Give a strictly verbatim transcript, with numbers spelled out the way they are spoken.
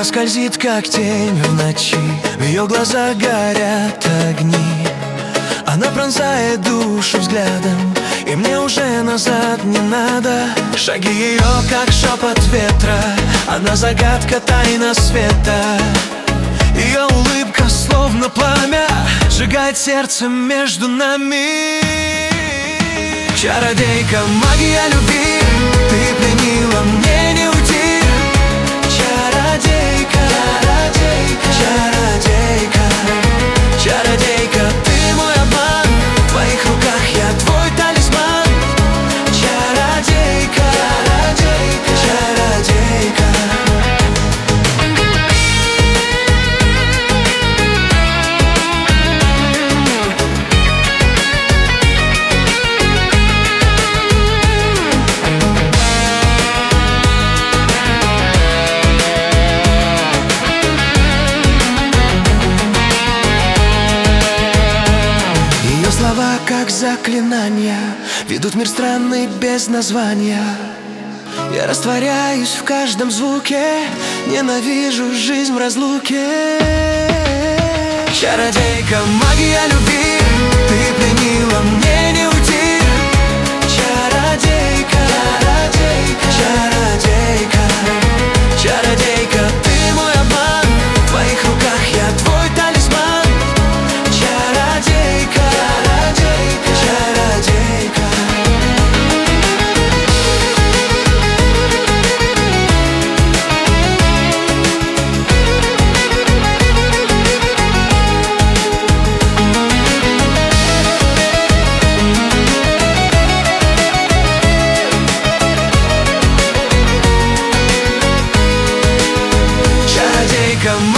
Она скользит, как тень в ночи, в ее глазах горят огни. Она пронзает душу взглядом, и мне уже назад не надо. Шаги ее, как шепот ветра, одна загадка, тайна света. Ее улыбка, словно пламя, сжигает сердце между нами. Чародейка, магия любви, ты пленила, мне не уйти. Чародейка, чародейка, чародейка, чародейка, ты мой обман, в твоих руках я твой талисман. Чародейка, чародейка, чародейка. Слова, как заклинания, ведут мир странный без названия. Я растворяюсь в каждом звуке, ненавижу жизнь в разлуке. Чародейка, магия любви, ты пленила, мне не уйти. Чародейка, чародейка, чародейка, чародейка, ты мой обман, в твоих руках я твой талисман. Чародейка, чародейка. Чародейка,